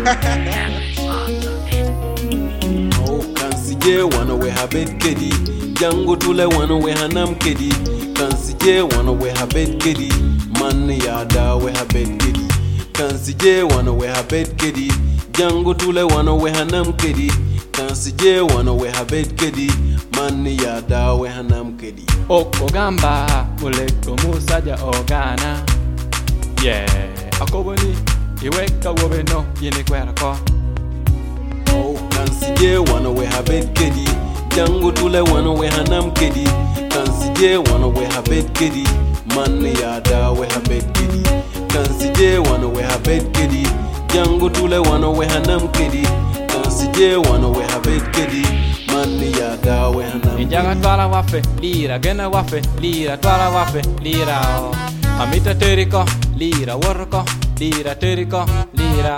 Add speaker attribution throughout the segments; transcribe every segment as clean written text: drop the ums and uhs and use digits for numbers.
Speaker 1: Oh, kansije wana we habet kedi, jango tule wana we hanam kedi. Kansije wana we habet kedi, man yada we habet kedi. Kansije wana we habet kedi, jango tule wana we hanam kedi. Kansije wana we habet kedi, man yada we hanam kedi.
Speaker 2: Okogamba muleko musaja ogana. Yeah, akoboni iweka wobeno yini kwerako.
Speaker 1: Oh, kansije wana we habet kedi, jango tule wana we hanam kedi. Kansije wana we habet kedi, man yada we habet kedi. Kansije wana we habet kedi, jango tule wana we hanam kedi. Kansije wana we habet kedi, man yada we hanam kedi.
Speaker 2: Injaga twala wafe lira, gena wafe lira, twala wafe lira. Amita teriko lira, worko lira, teriko lira.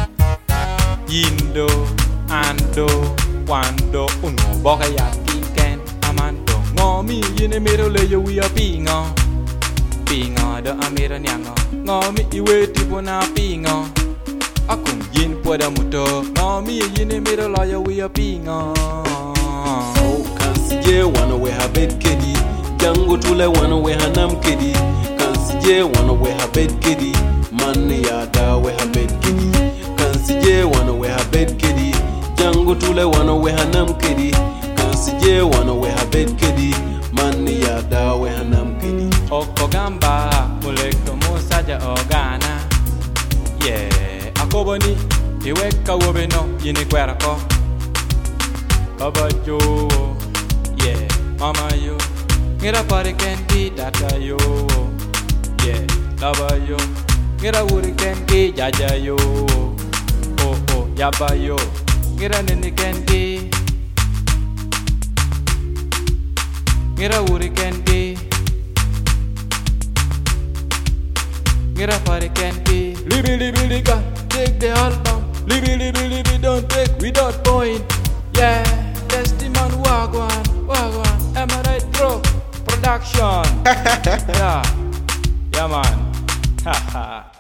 Speaker 2: Yindo, ando, wando, uno boka ya kiken amando. Ngomi yine miro leyo wiya pingo. Pingo do amiro nyango. Ngomi iwe tipo na pingo. Akum yin poda muto. Ngomi yine miro leyo wiya pingo.
Speaker 1: Oh, kansije wana we habet kedi, jango tule wana we hanam kedi. Kansije wana we habet kedi, man yada we habet kedi. Kansije wana we habet kedi, jango tule wana we hanam kedi. Kansije wana we habet kedi, man yada we hanam kedi.
Speaker 2: Okogamba muleko musaja ogana. Yeah, akoboni iweka wobeno yini kwerako. Kabajo, yeah, mama yo. Ngira pare kendi tata yo. Yeah, lava yo. Ngira wuri kendi jaja yo. Oh oh, yaba yo. Ngira nini kendi. Ngira wuri kendi. Ngira pare kendi. Libi libi liga, take the album. Libi libi libi, don't take without point. Yeah, that's the man wagwan, wagwan. Am I right, bro? Production. Yeah, yeah man. Haha.